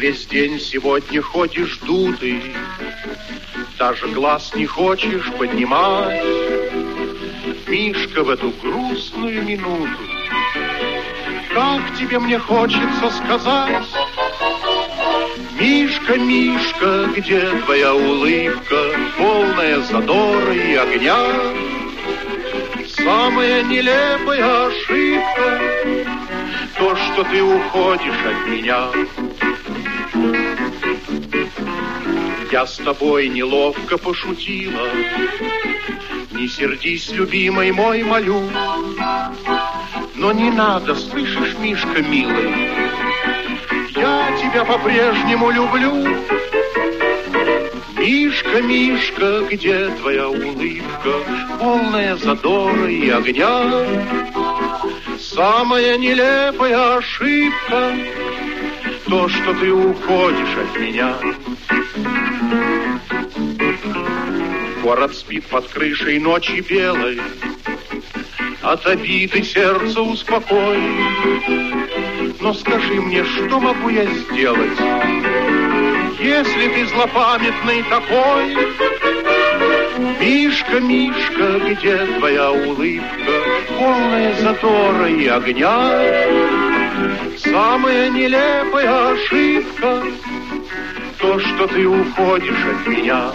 весь день сегодня ходишь дутый, даже глаз не хочешь поднимать. Мишка, в эту грустную минуту, как тебе мне хочется сказать: Мишка, Мишка, где твоя улыбка, полная задора и огня? Самая нелепая ошибка — то, что ты уходишь от меня. Я с тобой неловко пошутила, не сердись, любимый мой, молю. Но не надо, слышишь, Мишка, милый, я тебя по-прежнему люблю. Мишка, Мишка, где твоя улыбка, полная задора и огня? Самая нелепая ошибка — то, что ты уходишь от меня. Город спит под крышей ночи белой, от обиды сердце успокой. Но скажи мне, что могу я сделать, если ты злопамятный такой? Мишка, Мишка, где твоя улыбка, полная задора и огня? Самая нелепая ошибка — то, что ты уходишь от меня.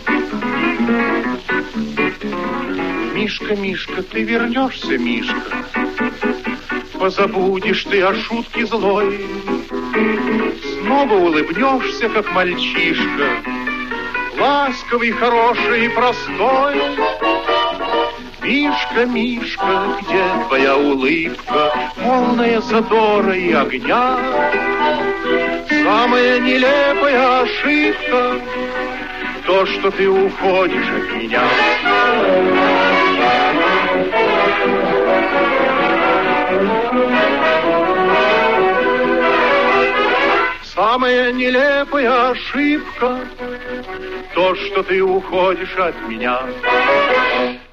Мишка, Мишка, ты вернешься, Мишка? Позабудешь ты о шутке злой, снова улыбнешься, как мальчишка, ласковый, хороший и простой. Мишка, Мишка, где твоя улыбка, полная задора и огня? Самая нелепая ошибка — то, что ты уходишь от меня. Самая нелепая ошибка — то, что ты уходишь от меня.